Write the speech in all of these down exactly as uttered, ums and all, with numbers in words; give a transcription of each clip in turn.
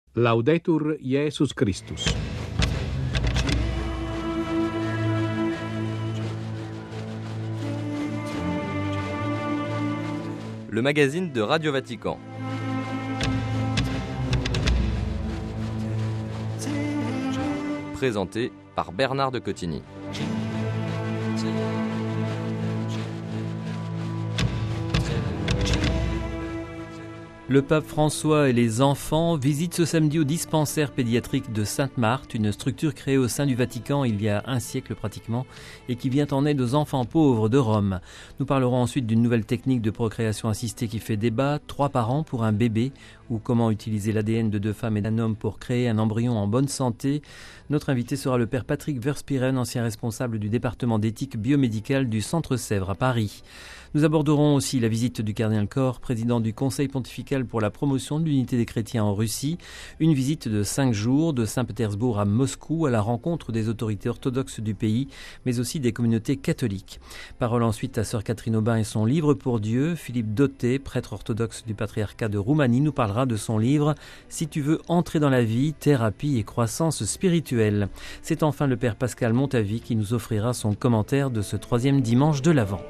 Laudetur Jesus Christus. Le magazine de Radio Vatican. Présenté par Bernard de Cotigny. Le pape François et les enfants visitent ce samedi au dispensaire pédiatrique de Sainte-Marthe, une structure créée au sein du Vatican il y a un siècle pratiquement et qui vient en aide aux enfants pauvres de Rome. Nous parlerons ensuite d'une nouvelle technique de procréation assistée qui fait débat, trois parents pour un bébé, ou comment utiliser l'A D N de deux femmes et d'un homme pour créer un embryon en bonne santé. Notre invité sera le père Patrick Verspieren, ancien responsable du département d'éthique biomédicale du Centre Sèvres à Paris. Nous aborderons aussi la visite du cardinal Koch, président du Conseil pontifical pour la promotion de l'unité des chrétiens en Russie. Une visite de cinq jours de Saint-Pétersbourg à Moscou à la rencontre des autorités orthodoxes du pays, mais aussi des communautés catholiques. Parole ensuite à sœur Catherine Aubin et son livre pour Dieu. Philippe Dauté, prêtre orthodoxe du patriarcat de Roumanie, nous parlera de son livre « Si tu veux entrer dans la vie, thérapie et croissance spirituelle ». C'est enfin le père Pascal Montavi qui nous offrira son commentaire de ce troisième dimanche de l'Avent.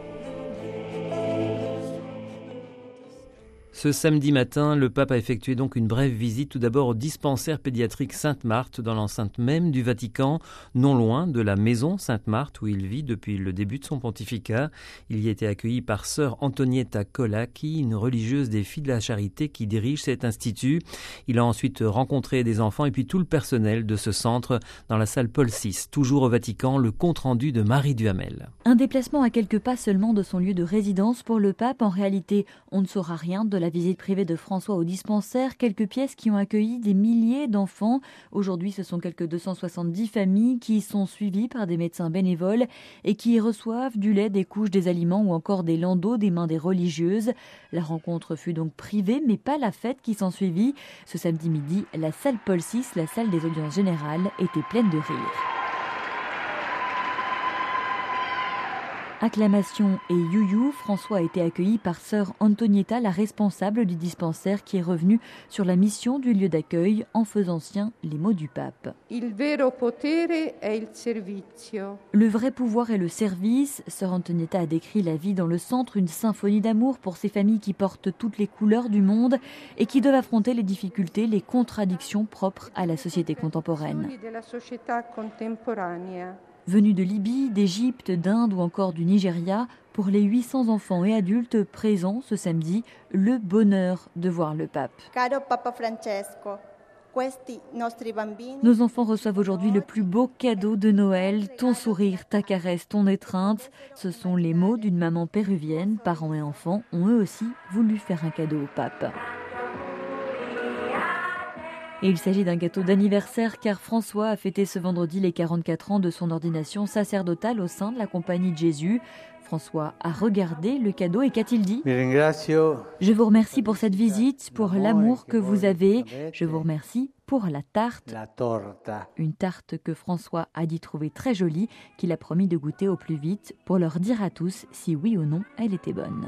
Ce samedi matin, le pape a effectué donc une brève visite tout d'abord au dispensaire pédiatrique Sainte-Marthe dans l'enceinte même du Vatican, non loin de la maison Sainte-Marthe où il vit depuis le début de son pontificat. Il y a été accueilli par sœur Antonietta Colacchi, une religieuse des Filles de la Charité qui dirige cet institut. Il a ensuite rencontré des enfants et puis tout le personnel de ce centre dans la salle Paul six. Toujours au Vatican, le compte-rendu de Marie Duhamel. Un déplacement à quelques pas seulement de son lieu de résidence pour le pape. En réalité, on ne saura rien de la visite privée de François au dispensaire, quelques pièces qui ont accueilli des milliers d'enfants. Aujourd'hui, ce sont quelques deux cent soixante-dix familles qui y sont suivies par des médecins bénévoles et qui y reçoivent du lait, des couches, des aliments ou encore des landaux des mains des religieuses. La rencontre fut donc privée, mais pas la fête qui s'ensuivit. Ce samedi midi, la salle Paul six, la salle des audiences générales, était pleine de rires. Acclamation et you-you, François a été accueilli par sœur Antonietta, la responsable du dispensaire, qui est revenue sur la mission du lieu d'accueil en faisant sien les mots du pape. Il vero potere è il servizio. Le vrai pouvoir est le service. Sœur Antonietta a décrit la vie dans le centre, une symphonie d'amour pour ces familles qui portent toutes les couleurs du monde et qui doivent affronter les difficultés, les contradictions propres à la société contemporaine. Venus de Libye, d'Égypte, d'Inde ou encore du Nigeria, pour les huit cents enfants et adultes présents ce samedi, le bonheur de voir le pape. Caro Papa Francesco, questi nostri bambini... Nos enfants reçoivent aujourd'hui le plus beau cadeau de Noël, ton sourire, ta caresse, ton étreinte. Ce sont les mots d'une maman péruvienne. Parents et enfants ont eux aussi voulu faire un cadeau au pape. Et il s'agit d'un gâteau d'anniversaire car François a fêté ce vendredi les quarante-quatre ans de son ordination sacerdotale au sein de la Compagnie de Jésus. François a regardé le cadeau et qu'a-t-il dit ? Je vous remercie pour cette visite, pour l'amour que vous avez. Je vous remercie pour la tarte. Une tarte que François a dit trouver très jolie, qu'il a promis de goûter au plus vite pour leur dire à tous si oui ou non elle était bonne.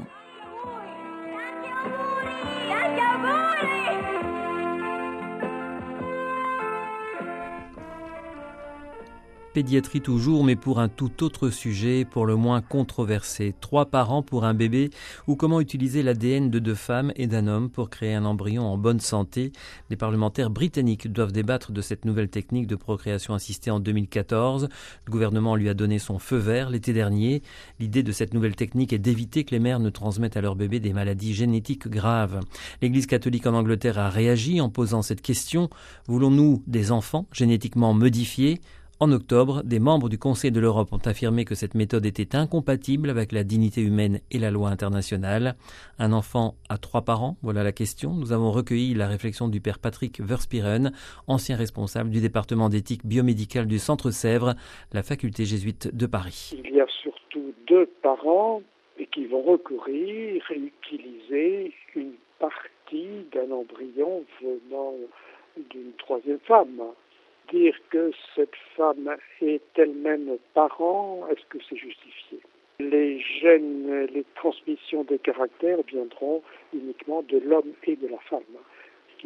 Pédiatrie toujours, mais pour un tout autre sujet, pour le moins controversé. Trois parents pour un bébé, ou comment utiliser l'A D N de deux femmes et d'un homme pour créer un embryon en bonne santé. Les parlementaires britanniques doivent débattre de cette nouvelle technique de procréation assistée en deux mille quatorze. Le gouvernement lui a donné son feu vert l'été dernier. L'idée de cette nouvelle technique est d'éviter que les mères ne transmettent à leur bébé des maladies génétiques graves. L'Église catholique en Angleterre a réagi en posant cette question. Voulons-nous des enfants génétiquement modifiés ? En octobre, des membres du Conseil de l'Europe ont affirmé que cette méthode était incompatible avec la dignité humaine et la loi internationale. Un enfant a trois parents, voilà la question. Nous avons recueilli la réflexion du père Patrick Verspieren, ancien responsable du département d'éthique biomédicale du Centre Sèvres, la faculté jésuite de Paris. Il y a surtout deux parents qui vont recourir et utiliser une partie d'un embryon venant d'une troisième femme. Dire que cette femme est elle-même parent, est-ce que c'est justifié ? Les gènes, les transmissions des caractères viendront uniquement de l'homme et de la femme, qui ont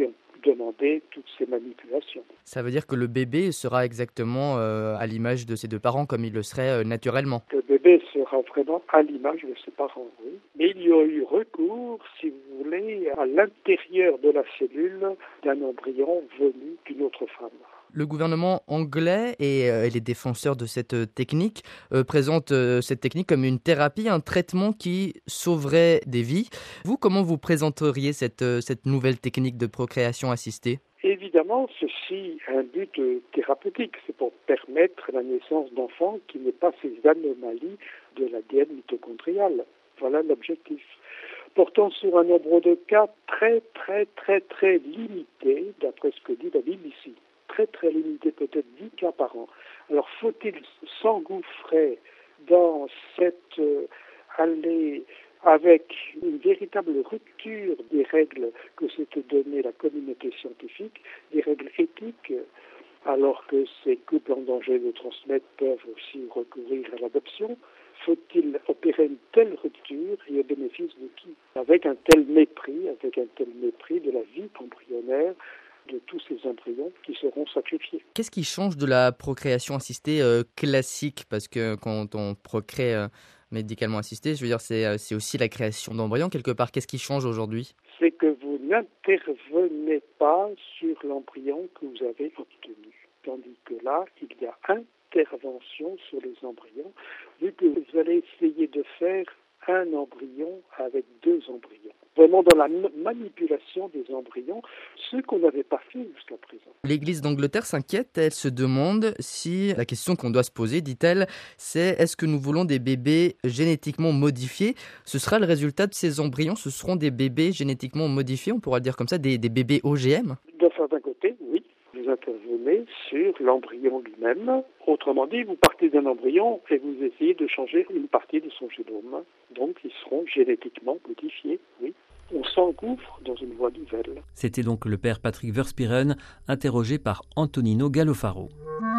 demander toutes ces manipulations. Ça veut dire que le bébé sera exactement euh, à l'image de ses deux parents comme il le serait euh, naturellement. Le bébé sera vraiment à l'image de ses parents, oui. Mais il y a eu recours, si vous voulez, à l'intérieur de la cellule d'un embryon venu d'une autre femme. Le gouvernement anglais et euh, les défenseurs de cette euh, technique euh, présentent euh, cette technique comme une thérapie, un traitement qui sauverait des vies. Vous, comment vous présenteriez cette, euh, cette nouvelle technique de procréation assistée ? Évidemment, ceci a un but euh, thérapeutique. C'est pour permettre la naissance d'enfants qui n'aient pas ces anomalies de l'A D N mitochondrial. Voilà l'objectif. Portant sur un nombre de cas très, très, très, très limité, d'après ce que dit la B B C. Très très limité, peut-être dix cas par an. Alors faut-il s'engouffrer dans cette euh, allée avec une véritable rupture des règles que s'était donné la communauté scientifique, des règles éthiques, alors que ces couples en danger de transmettre peuvent aussi recourir à l'adoption? Faut-il opérer une telle rupture et au bénéfice de qui? Avec un tel mépris, avec un tel mépris de la vie embryonnaire de tous ces embryons qui seront sacrifiés. Qu'est-ce qui change de la procréation assistée euh, classique? Parce que quand on procrée euh, médicalement assisté, je veux dire, c'est, euh, c'est aussi la création d'embryons quelque part. Qu'est-ce qui change aujourd'hui? C'est que vous n'intervenez pas sur l'embryon que vous avez obtenu. Tandis que là, il y a intervention sur les embryons, vu que vous allez essayer de faire un embryon avec deux embryons. Vraiment dans la manipulation des embryons, ce qu'on n'avait pas fait jusqu'à présent. L'Église d'Angleterre s'inquiète, elle se demande si la question qu'on doit se poser, dit-elle, c'est est-ce que nous voulons des bébés génétiquement modifiés? Ce sera le résultat de ces embryons, ce seront des bébés génétiquement modifiés, on pourra le dire comme ça, des, des bébés O G M? D'un certain côté, oui. Vous intervenez sur l'embryon lui-même. Autrement dit, vous partez d'un embryon et vous essayez de changer une partie de son génome. Donc, ils seront génétiquement modifiés, oui. On s'engouffre dans une voie nouvelle. C'était donc le père Patrick Verspieren, interrogé par Antonino Gallofaro.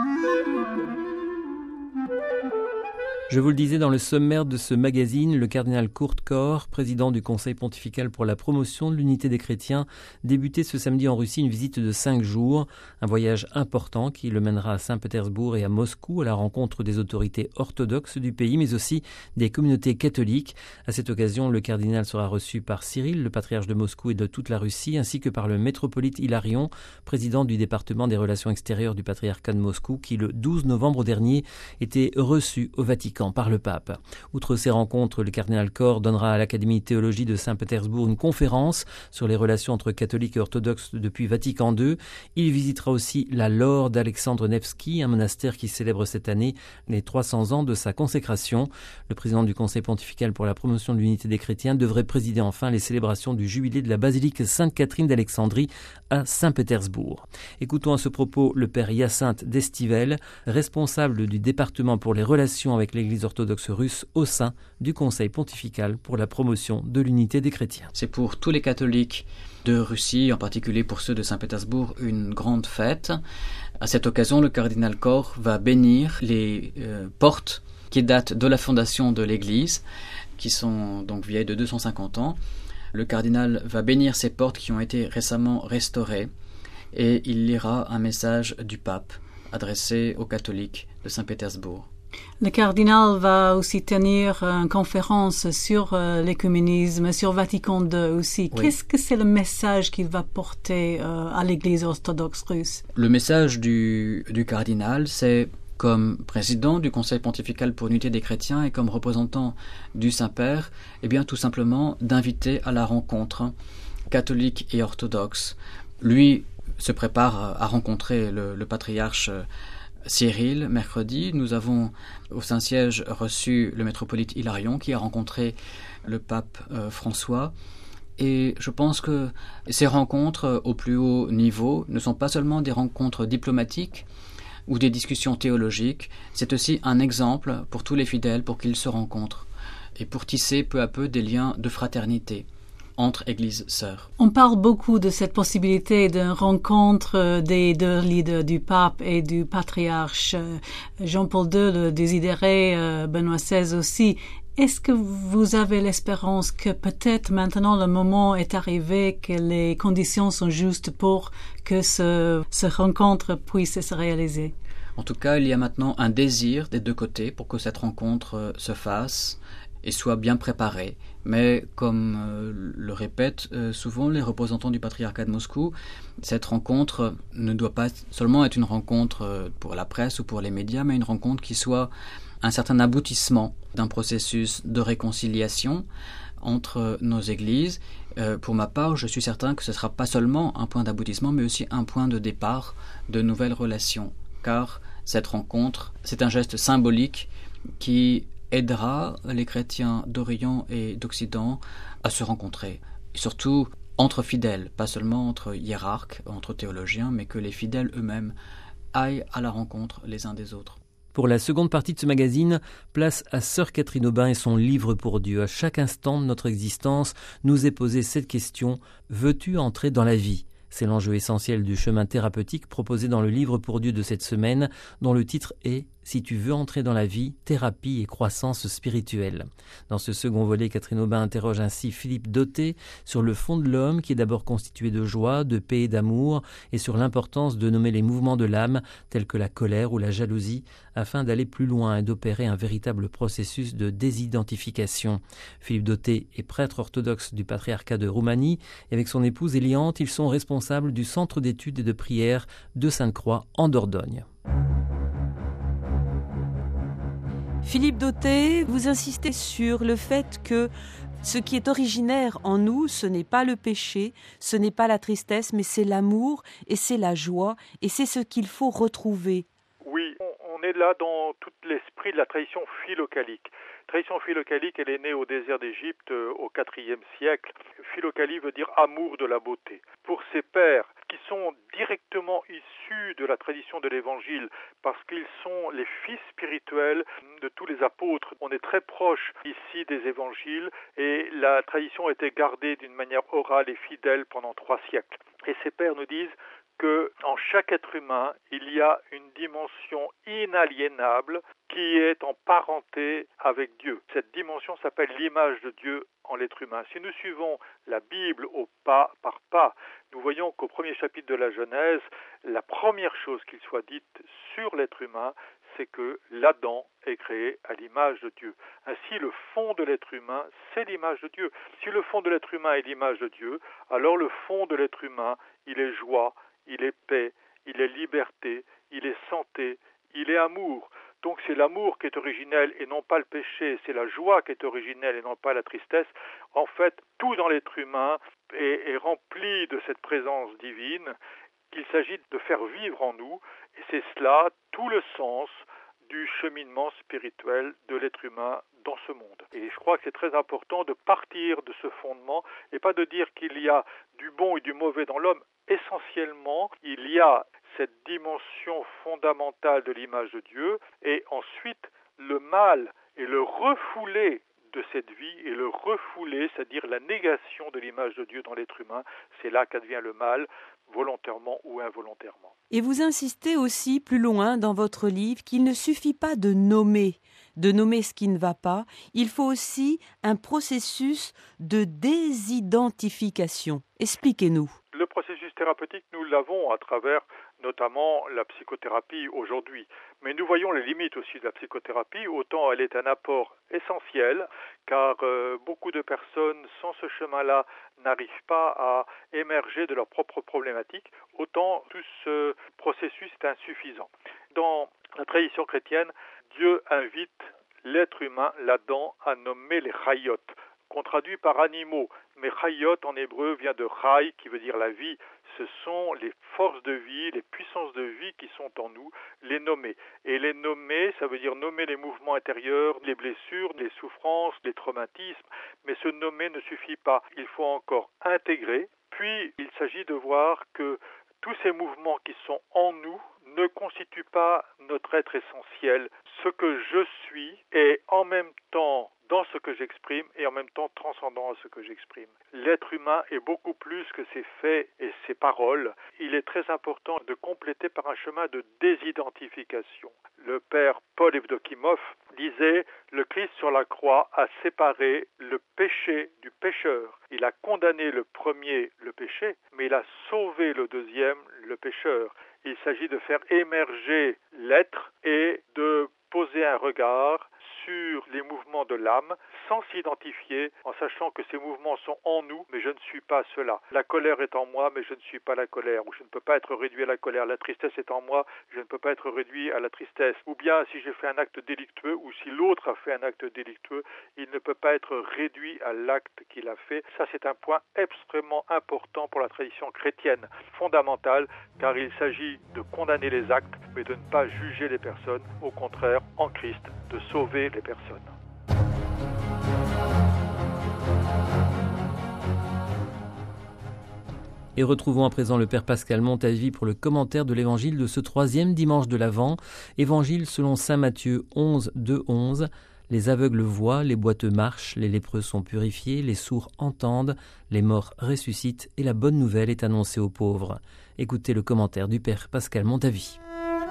Je vous le disais dans le sommaire de ce magazine, le cardinal Kurt Corr, président du Conseil pontifical pour la promotion de l'unité des chrétiens, débutait ce samedi en Russie une visite de cinq jours, un voyage important qui le mènera à Saint-Pétersbourg et à Moscou à la rencontre des autorités orthodoxes du pays, mais aussi des communautés catholiques. À cette occasion, le cardinal sera reçu par Cyril, le patriarche de Moscou et de toute la Russie, ainsi que par le métropolite Hilarion, président du département des relations extérieures du patriarcat de Moscou, qui le douze novembre dernier était reçu au Vatican par le pape. Outre ces rencontres, le cardinal Corr donnera à l'Académie de théologie de Saint-Pétersbourg une conférence sur les relations entre catholiques et orthodoxes depuis Vatican deux. Il visitera aussi la Laure d'Alexandre Nevski, un monastère qui célèbre cette année les trois cents ans de sa consécration. Le président du Conseil pontifical pour la promotion de l'unité des chrétiens devrait présider enfin les célébrations du jubilé de la basilique Sainte-Catherine d'Alexandrie à Saint-Pétersbourg. Écoutons à ce propos le père Hyacinthe d'Estivelle, responsable du département pour les relations avec l'Église orthodoxe russe au sein du Conseil pontifical pour la promotion de l'unité des chrétiens. C'est pour tous les catholiques de Russie, en particulier pour ceux de Saint-Pétersbourg, une grande fête. À cette occasion, le cardinal Corr va bénir les euh, portes qui datent de la fondation de l'Église, qui sont donc vieilles de deux cent cinquante ans. Le cardinal va bénir ces portes qui ont été récemment restaurées et il lira un message du pape adressé aux catholiques de Saint-Pétersbourg. Le cardinal va aussi tenir une conférence sur euh, l'écuménisme, sur Vatican deux aussi. Oui. Qu'est-ce que c'est le message qu'il va porter euh, à l'Église orthodoxe russe? Le message du, du cardinal, c'est comme président du Conseil pontifical pour l'unité des chrétiens et comme représentant du Saint-Père, eh bien tout simplement d'inviter à la rencontre catholique et orthodoxe. Lui se prépare à rencontrer le, le patriarche Cyril, mercredi. Nous avons au Saint-Siège reçu le métropolite Hilarion qui a rencontré le pape euh, François. Et je pense que ces rencontres au plus haut niveau ne sont pas seulement des rencontres diplomatiques ou des discussions théologiques, c'est aussi un exemple pour tous les fidèles pour qu'ils se rencontrent et pour tisser peu à peu des liens de fraternité entre églises sœurs. On parle beaucoup de cette possibilité de rencontre des deux leaders, du pape et du patriarche Jean-Paul deux, le désidéré, Benoît seize aussi. Est-ce que vous avez l'espérance que peut-être maintenant le moment est arrivé, que les conditions sont justes pour que ce, ce rencontre puisse se réaliser? En tout cas, il y a maintenant un désir des deux côtés pour que cette rencontre se fasse et soit bien préparée. Mais comme euh, le répètent euh, souvent les représentants du patriarcat de Moscou, cette rencontre ne doit pas seulement être une rencontre pour la presse ou pour les médias, mais une rencontre qui soit un certain aboutissement d'un processus de réconciliation entre nos églises. Euh, pour ma part, je suis certain que ce ne sera pas seulement un point d'aboutissement, mais aussi un point de départ de nouvelles relations. Car cette rencontre, c'est un geste symbolique qui aidera les chrétiens d'Orient et d'Occident à se rencontrer. Et surtout entre fidèles, pas seulement entre hiérarques, entre théologiens, mais que les fidèles eux-mêmes aillent à la rencontre les uns des autres. Pour la seconde partie de ce magazine, place à Sœur Catherine Aubin et son livre pour Dieu. À chaque instant de notre existence, nous est posée cette question: veux-tu entrer dans la vie ? C'est l'enjeu essentiel du chemin thérapeutique proposé dans le livre pour Dieu de cette semaine, dont le titre est « Si tu veux entrer dans la vie, thérapie et croissance spirituelle ». Dans ce second volet, Catherine Aubin interroge ainsi Philippe Dauté sur le fond de l'homme qui est d'abord constitué de joie, de paix et d'amour, et sur l'importance de nommer les mouvements de l'âme, tels que la colère ou la jalousie, afin d'aller plus loin et d'opérer un véritable processus de désidentification. Philippe Dauté est prêtre orthodoxe du patriarcat de Roumanie, et avec son épouse Eliante, ils sont responsables du centre d'études et de prière de Sainte-Croix en Dordogne. Philippe Dauté, vous insistez sur le fait que ce qui est originaire en nous, ce n'est pas le péché, ce n'est pas la tristesse, mais c'est l'amour et c'est la joie, et c'est ce qu'il faut retrouver. Oui, on est là dans tout l'esprit de la tradition philocalique. Tradition philocalique, elle est née au désert d'Égypte au quatrième siècle. Philocalie veut dire amour de la beauté. Pour ces pères qui sont directement issus de la tradition de l'Évangile, parce qu'ils sont les fils spirituels de tous les apôtres, on est très proche ici des Évangiles et la tradition a été gardée d'une manière orale et fidèle pendant trois siècles. Et ces pères nous disent que en chaque être humain, il y a une dimension inaliénable qui est en parenté avec Dieu. Cette dimension s'appelle l'image de Dieu en l'être humain. Si nous suivons la Bible au pas par pas, nous voyons qu'au premier chapitre de la Genèse, la première chose qu'il soit dite sur l'être humain, c'est que l'Adam est créé à l'image de Dieu. Ainsi, le fond de l'être humain, c'est l'image de Dieu. Si le fond de l'être humain est l'image de Dieu, alors le fond de l'être humain, il est joie, il est paix, il est liberté, il est santé, il est amour. Donc c'est l'amour qui est originel et non pas le péché, c'est la joie qui est originelle et non pas la tristesse. En fait, tout dans l'être humain est, est rempli de cette présence divine qu'il s'agit de faire vivre en nous, et c'est cela tout le sens du cheminement spirituel de l'être humain dans ce monde. Et je crois que c'est très important de partir de ce fondement et pas de dire qu'il y a du bon et du mauvais dans l'homme. Essentiellement, il y a cette dimension fondamentale de l'image de Dieu et ensuite le mal et le refoulé de cette vie et le refoulé, c'est-à-dire la négation de l'image de Dieu dans l'être humain, c'est là qu'advient le mal, volontairement ou involontairement. Et vous insistez aussi plus loin dans votre livre qu'il ne suffit pas de nommer, de nommer ce qui ne va pas, il faut aussi un processus de désidentification. Expliquez-nous. Le processus thérapeutique, nous l'avons à travers notamment la psychothérapie aujourd'hui. Mais nous voyons les limites aussi de la psychothérapie, autant elle est un apport essentiel, car euh, beaucoup de personnes sans ce chemin-là n'arrivent pas à émerger de leurs propres problématiques, autant tout ce processus est insuffisant. Dans la tradition chrétienne, Dieu invite l'être humain, l'Adam, à nommer les chayot, qu'on traduit par animaux. Mais chayot en hébreu vient de chay, qui veut dire la vie. Ce sont les forces de vie, les puissances de vie qui sont en nous, les nommer. Et les nommer, ça veut dire nommer les mouvements intérieurs, les blessures, les souffrances, les traumatismes. Mais ce nommer ne suffit pas. Il faut encore intégrer. Puis, il s'agit de voir que tous ces mouvements qui sont en nous ne constituent pas notre être essentiel. Ce que je suis est en même temps dans ce que j'exprime et en même temps transcendant à ce que j'exprime. L'être humain est beaucoup plus que ses faits et ses paroles. Il est très important de compléter par un chemin de désidentification. Le père Paul Evdokimov disait « Le Christ sur la croix a séparé le péché du pécheur. Il a condamné le premier, le péché, mais il a sauvé le deuxième, le pécheur. Il s'agit de faire émerger l'être et de poser un regard sur les mouvements de l'âme sans s'identifier, en sachant que ces mouvements sont en nous, mais je ne suis pas cela. La colère est en moi, mais je ne suis pas la colère, ou je ne peux pas être réduit à la colère. La tristesse est en moi, je ne peux pas être réduit à la tristesse. Ou bien, si j'ai fait un acte délictueux, ou si l'autre a fait un acte délictueux, il ne peut pas être réduit à l'acte qu'il a fait. Ça, c'est un point extrêmement important pour la tradition chrétienne, fondamentale, car il s'agit de condamner les actes, mais de ne pas juger les personnes. Au contraire, en Christ, de sauver les personnes. Et retrouvons à présent le Père Pascal Montavie pour le commentaire de l'évangile de ce troisième dimanche de l'Avent. Évangile selon saint Matthieu onze, deux, onze. Les aveugles voient, les boiteux marchent, les lépreux sont purifiés, les sourds entendent, les morts ressuscitent et la bonne nouvelle est annoncée aux pauvres. Écoutez le commentaire du Père Pascal Montavie.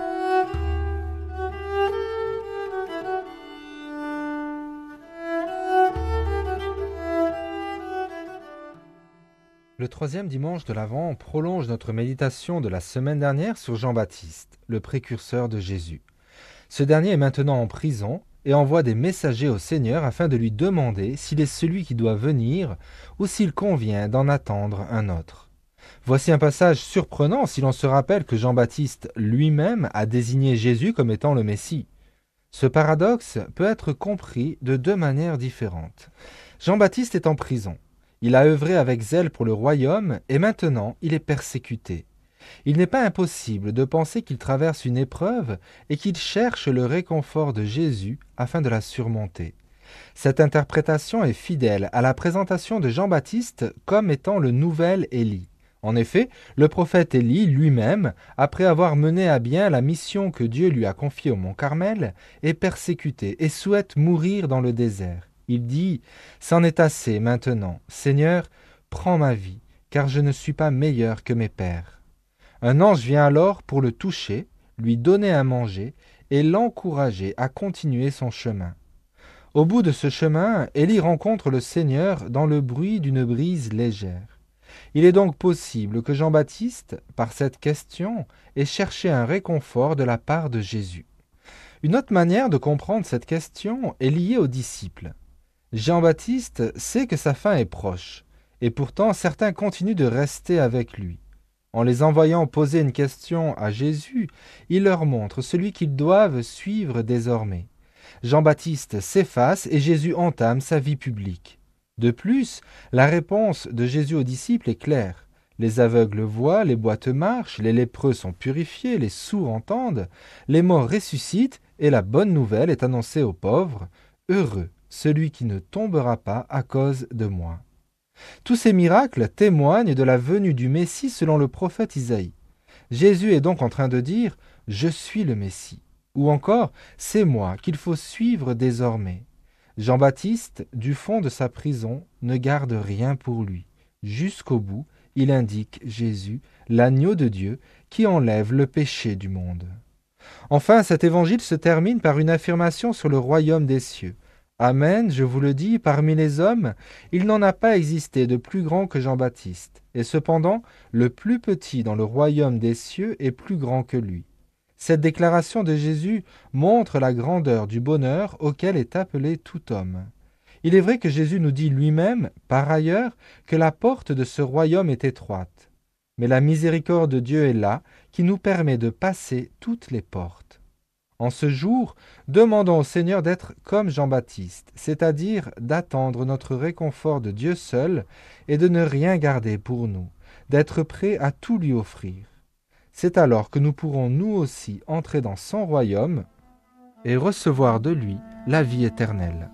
Le troisième dimanche de l'Avent prolonge notre méditation de la semaine dernière sur Jean-Baptiste, le précurseur de Jésus. Ce dernier est maintenant en prison et envoie des messagers au Seigneur afin de lui demander s'il est celui qui doit venir ou s'il convient d'en attendre un autre. Voici un passage surprenant si l'on se rappelle que Jean-Baptiste lui-même a désigné Jésus comme étant le Messie. Ce paradoxe peut être compris de deux manières différentes. Jean-Baptiste est en prison. Il a œuvré avec zèle pour le royaume et maintenant il est persécuté. Il n'est pas impossible de penser qu'il traverse une épreuve et qu'il cherche le réconfort de Jésus afin de la surmonter. Cette interprétation est fidèle à la présentation de Jean-Baptiste comme étant le nouvel Élie. En effet, le prophète Élie lui-même, après avoir mené à bien la mission que Dieu lui a confiée au mont Carmel, est persécuté et souhaite mourir dans le désert. Il dit « C'en est assez maintenant. Seigneur, prends ma vie, car je ne suis pas meilleur que mes pères. » Un ange vient alors pour le toucher, lui donner à manger et l'encourager à continuer son chemin. Au bout de ce chemin, Élie rencontre le Seigneur dans le bruit d'une brise légère. Il est donc possible que Jean-Baptiste, par cette question, ait cherché un réconfort de la part de Jésus. Une autre manière de comprendre cette question est liée aux disciples. Jean-Baptiste sait que sa fin est proche, et pourtant certains continuent de rester avec lui. En les envoyant poser une question à Jésus, il leur montre celui qu'ils doivent suivre désormais. Jean-Baptiste s'efface et Jésus entame sa vie publique. De plus, la réponse de Jésus aux disciples est claire. Les aveugles voient, les boiteux marchent, les lépreux sont purifiés, les sourds entendent, les morts ressuscitent et la bonne nouvelle est annoncée aux pauvres. Heureux celui qui ne tombera pas à cause de moi. Tous ces miracles témoignent de la venue du Messie selon le prophète Isaïe. Jésus est donc en train de dire « Je suis le Messie » ou encore « C'est moi qu'il faut suivre désormais ». Jean-Baptiste, du fond de sa prison, ne garde rien pour lui. Jusqu'au bout, il indique Jésus, l'agneau de Dieu, qui enlève le péché du monde. Enfin, cet évangile se termine par une affirmation sur le royaume des cieux. Amen, je vous le dis, parmi les hommes, il n'en a pas existé de plus grand que Jean-Baptiste, et cependant, le plus petit dans le royaume des cieux est plus grand que lui. Cette déclaration de Jésus montre la grandeur du bonheur auquel est appelé tout homme. Il est vrai que Jésus nous dit lui-même, par ailleurs, que la porte de ce royaume est étroite. Mais la miséricorde de Dieu est là, qui nous permet de passer toutes les portes. En ce jour, demandons au Seigneur d'être comme Jean-Baptiste, c'est-à-dire d'attendre notre réconfort de Dieu seul et de ne rien garder pour nous, d'être prêt à tout lui offrir. C'est alors que nous pourrons nous aussi entrer dans son royaume et recevoir de lui la vie éternelle.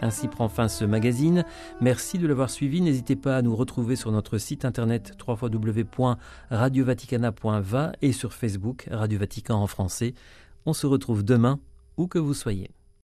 Ainsi prend fin ce magazine. Merci de l'avoir suivi. N'hésitez pas à nous retrouver sur notre site internet w w w point radio vaticana point v a et sur Facebook Radio Vatican en français. On se retrouve demain, où que vous soyez.